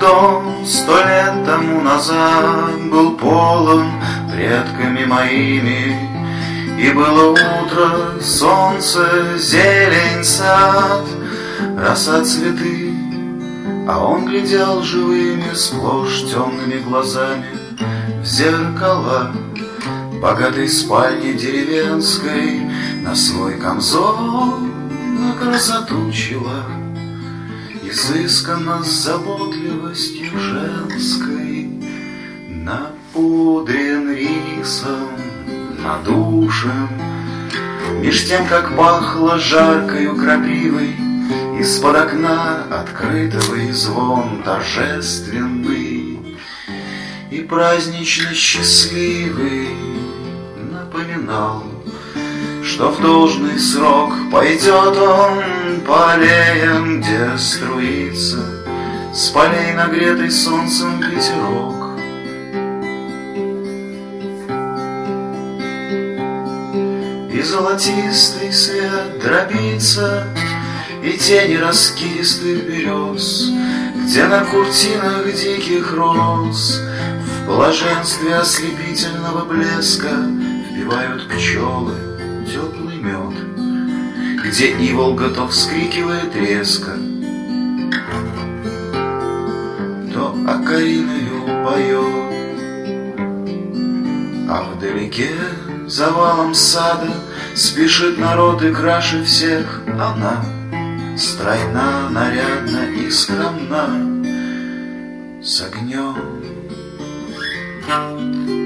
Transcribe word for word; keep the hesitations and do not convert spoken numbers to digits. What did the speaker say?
дом сто лет тому назад был полон предками моими, и было утро, солнце, зелень, сад, роса, цветы, а он глядел живыми, сплошь темными глазами в зеркала богатой спальни деревенской, на свой камзол, на красоту чела, изысканно с заботливостью женской, напудрен рисом, надушен, меж тем, как пахло жаркою крапивой, из-под окна открытого и звон торжественный и празднично счастливый напоминал, что в должный срок пойдет он по аллеям, где струится с полей нагретый солнцем ветерок. И золотистый свет дробится, и тени раскидистых берез, где на куртинах диких роз в блаженстве ослепительного блеска впивают пчелы теплый мед, где ивол готов вскрикивает резко, то окариною поет, а вдалеке за валом сада спешит народ, и краше всех она стройна, нарядна и скромна, с огнем.